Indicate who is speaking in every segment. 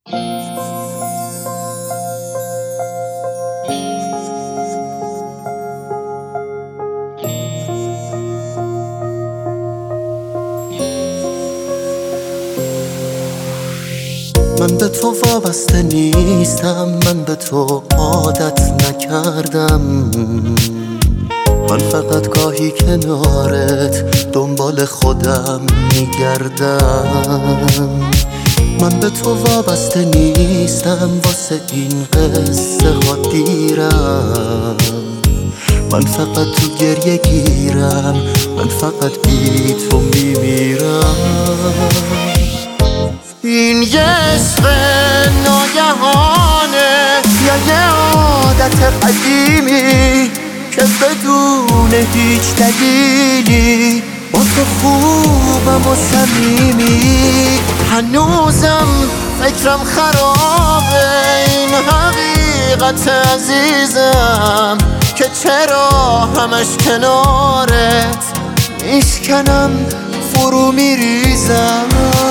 Speaker 1: من به تو وابسته نیستم، من به تو عادت نکردم. من فقط گاهی کنارت دنبال خودم میگردم. من به تو وابسته نیستم، واسه این قصه ها دیرم. من فقط تو گریه گیرم، من فقط بی تو میمیرم. این یه عشق ناگهانه یا یه عادت قدیمی که بدون هیچ دلیلی با تو خوبم و صمیمی. هنوزم فکرم خرابه این حقیقت عزیزم که چرا همش کنارت میشکنم فرو میریزم.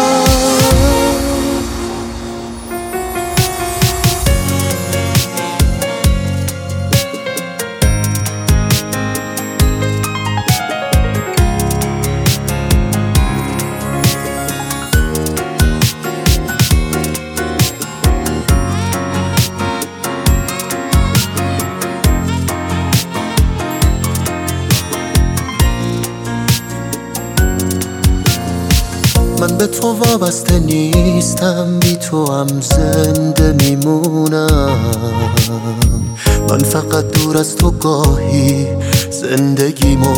Speaker 1: من به تو وابسته نیستم، بی تو هم زنده میمونم. من فقط دور از تو گاهی زندگیمو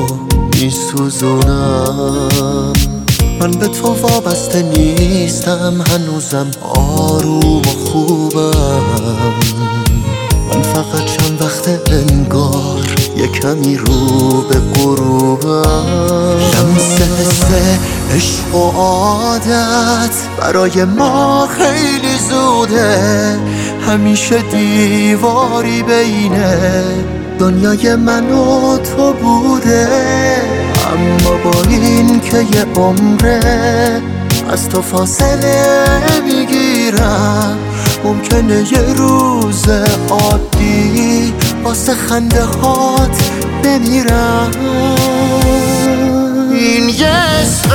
Speaker 1: میسوزونم. من به تو وابسته نیستم، هنوزم آروم و خوبم. من فقط چند وقت انگار یه کمی رو به غروبم. شمس حس عشق و عادت برای ما خیلی زوده، همیشه دیواری بینه دنیای من و تو بوده. اما با این که یه عمره از تو فاصله میگیرم، ممکنه یه روز عادی واسه خنده هات بمیرم. این یه عشق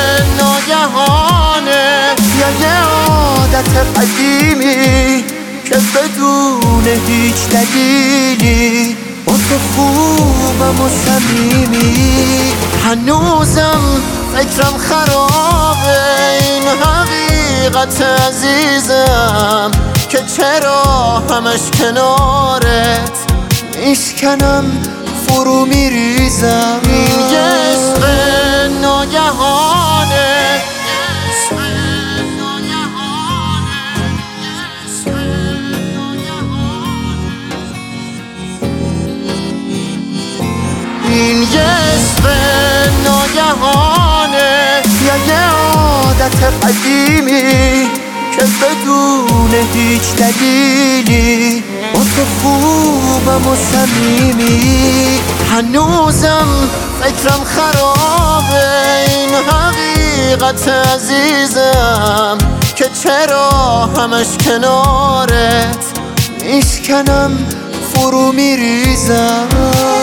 Speaker 1: ناگهانه یا یه عادت قدیمی که بدون هیچ دلیلی با تو خوبم و صمیمی. هنوزم فکرم خرابه این حقیقت عزیزم که چرا همش کنارت میشکنم فرو میریزم. این یه عشق ناگهانه، این یه عشق ناگهانه یا یه عادت قدیمی که بدون هیچ دلیلی با تو خوبم و صمیمی. هنوزم فکرم خرابه این حقیقت عزیزم که چرا همش کنارت میشکنم فرو میریزم.